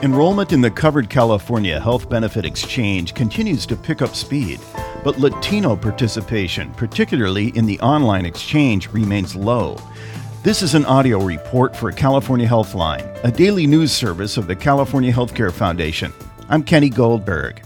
Enrollment in the Covered California Health Benefit Exchange continues to pick up speed, but Latino participation, particularly in the online exchange, remains low. This is an audio report for California Healthline, a daily news service of the California Healthcare Foundation. I'm Kenny Goldberg.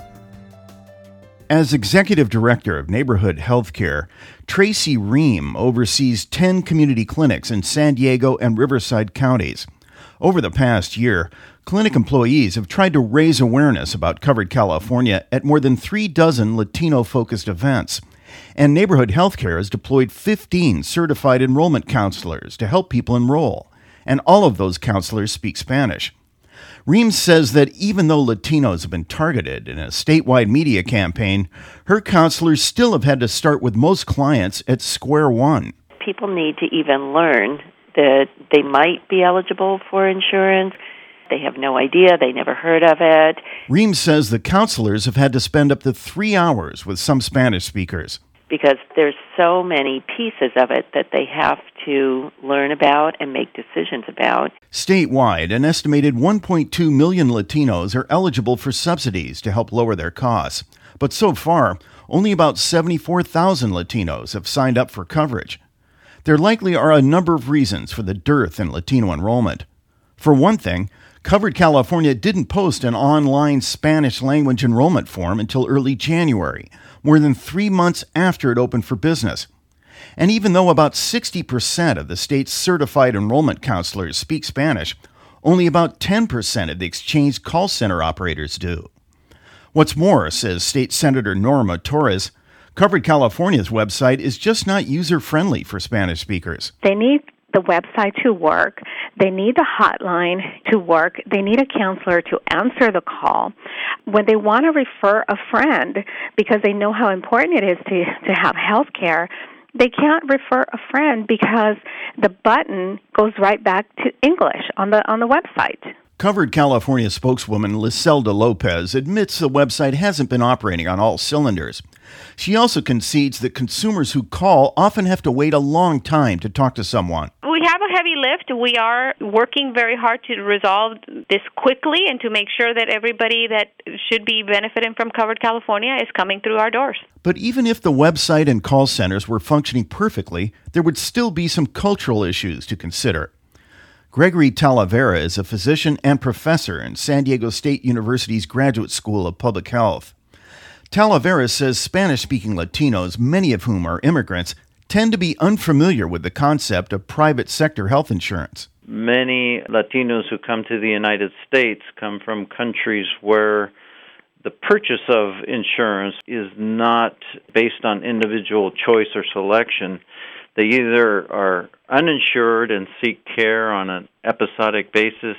As Executive Director of Neighborhood Healthcare, Tracy Ream oversees 10 community clinics in San Diego and Riverside counties. Over the past year, clinic employees have tried to raise awareness about Covered California at more than 36 Latino-focused events. And Neighborhood Healthcare has deployed 15 certified enrollment counselors to help people enroll. And all of those counselors speak Spanish. Reams says that even though Latinos have been targeted in a statewide media campaign, her counselors still have had to start with most clients at square one. People need to even learn that they might be eligible for insurance. They have no idea. They never heard of it. Reams says the counselors have had to spend up to 3 hours with some Spanish speakers. Because there's so many pieces of it that they have to learn about and make decisions about. Statewide, an estimated 1.2 million Latinos are eligible for subsidies to help lower their costs. But so far, only about 74,000 Latinos have signed up for coverage. There likely are a number of reasons for the dearth in Latino enrollment. For one thing, Covered California didn't post an online Spanish language enrollment form until early January, more than 3 months after it opened for business. And even though about 60% of the state's certified enrollment counselors speak Spanish, only about 10% of the exchange call center operators do. What's more, says State Senator Norma Torres, Covered California's website is just not user-friendly for Spanish speakers. They need the website to work. They need the hotline to work. They need a counselor to answer the call. When they want to refer a friend, because they know how important it is to have health care, they can't refer a friend because the button goes right back to English on the website. Covered California spokeswoman Liselda Lopez admits the website hasn't been operating on all cylinders. She also concedes that consumers who call often have to wait a long time to talk to someone. We have a heavy lift. We are working very hard to resolve this quickly and to make sure that everybody that should be benefiting from Covered California is coming through our doors. But even if the website and call centers were functioning perfectly, there would still be some cultural issues to consider. Gregory Talavera is a physician and professor in San Diego State University's Graduate School of Public Health. Talavera says Spanish-speaking Latinos, many of whom are immigrants, tend to be unfamiliar with the concept of private sector health insurance. Many Latinos who come to the United States come from countries where the purchase of insurance is not based on individual choice or selection. They either are uninsured and seek care on an episodic basis,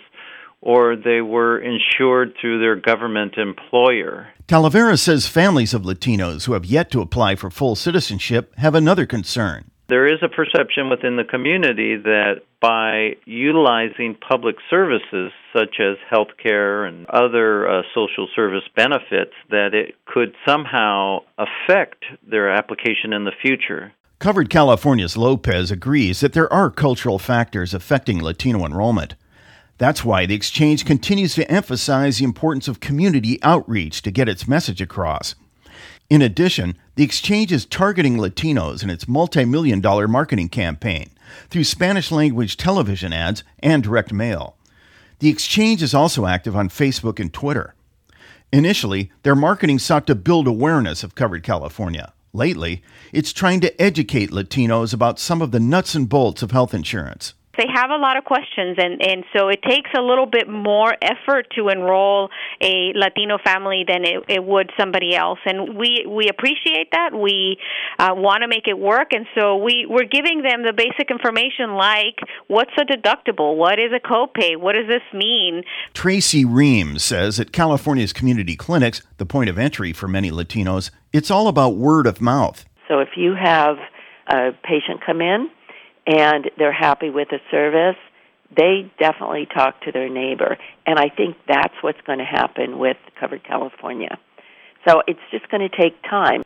or they were insured through their government employer. Talavera says families of Latinos who have yet to apply for full citizenship have another concern. There is a perception within the community that by utilizing public services such as health care and other social service benefits, that it could somehow affect their application in the future. Covered California's Lopez agrees that there are cultural factors affecting Latino enrollment. That's why the exchange continues to emphasize the importance of community outreach to get its message across. In addition, the exchange is targeting Latinos in its multi-million-dollar marketing campaign through Spanish-language television ads and direct mail. The exchange is also active on Facebook and Twitter. Initially, their marketing sought to build awareness of Covered California. Lately, it's trying to educate Latinos about some of the nuts and bolts of health insurance. They have a lot of questions, and so it takes a little bit more effort to enroll a Latino family than it would somebody else. And we appreciate that. We want to make it work, and so we're giving them the basic information like what's a deductible, what is a copay, what does this mean? Tracy Reams says at California's community clinics, the point of entry for many Latinos, it's all about word of mouth. So if you have a patient come in, and they're happy with the service, they definitely talk to their neighbor. And I think that's what's going to happen with Covered California. So it's just going to take time.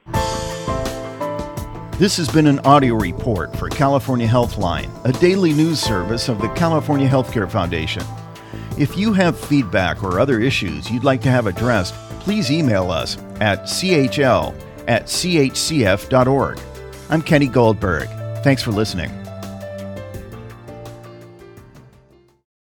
This has been an audio report for California Healthline, a daily news service of the California Healthcare Foundation. If you have feedback or other issues you'd like to have addressed, please email us at chl@chcf.org. I'm Kenny Goldberg. Thanks for listening.